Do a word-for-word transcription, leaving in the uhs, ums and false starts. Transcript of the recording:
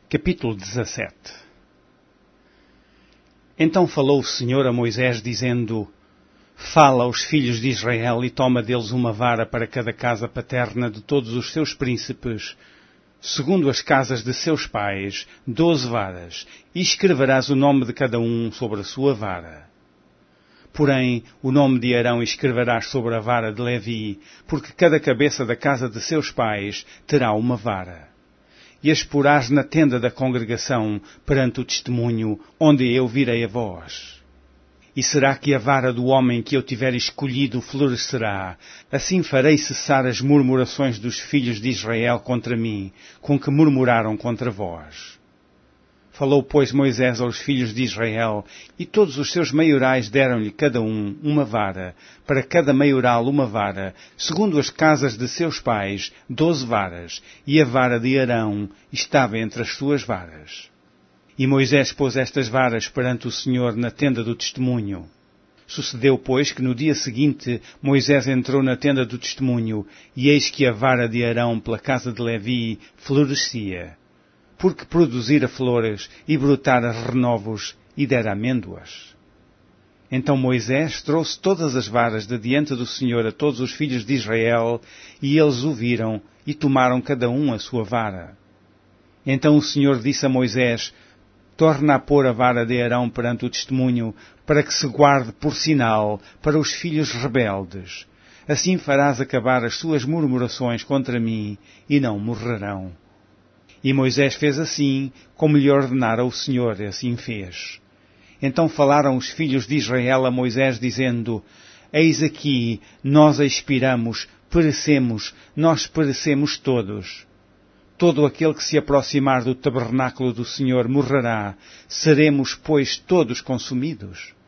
Capítulo dezassete. Então falou o Senhor a Moisés, dizendo: Fala aos filhos de Israel e toma deles uma vara para cada casa paterna de todos os seus príncipes, segundo as casas de seus pais, doze varas, e escreverás o nome de cada um sobre a sua vara. Porém, o nome de Arão escreverás sobre a vara de Levi, porque cada cabeça da casa de seus pais terá uma vara. E as porás na tenda da congregação, perante o testemunho, onde eu virei a vós. E será que a vara do homem que eu tiver escolhido florescerá? Assim farei cessar as murmurações dos filhos de Israel contra mim, com que murmuraram contra vós. Falou, pois, Moisés aos filhos de Israel, e todos os seus maiorais deram-lhe cada um uma vara, para cada maioral uma vara, segundo as casas de seus pais, doze varas, e a vara de Arão estava entre as suas varas. E Moisés pôs estas varas perante o Senhor na tenda do testemunho. Sucedeu, pois, que no dia seguinte Moisés entrou na tenda do testemunho, e eis que a vara de Arão pela casa de Levi florescia, porque produzira flores e brotara renovos e dera amêndoas. Então Moisés trouxe todas as varas de diante do Senhor a todos os filhos de Israel, e eles o viram e tomaram cada um a sua vara. Então o Senhor disse a Moisés: Torna a pôr a vara de Arão perante o testemunho, para que se guarde por sinal para os filhos rebeldes. Assim farás acabar as suas murmurações contra mim, e não morrerão. E Moisés fez assim, como lhe ordenara o Senhor, e assim fez. Então falaram os filhos de Israel a Moisés, dizendo: Eis aqui, nós expiramos, perecemos, nós perecemos todos. Todo aquele que se aproximar do tabernáculo do Senhor morrerá. Seremos, pois, todos consumidos.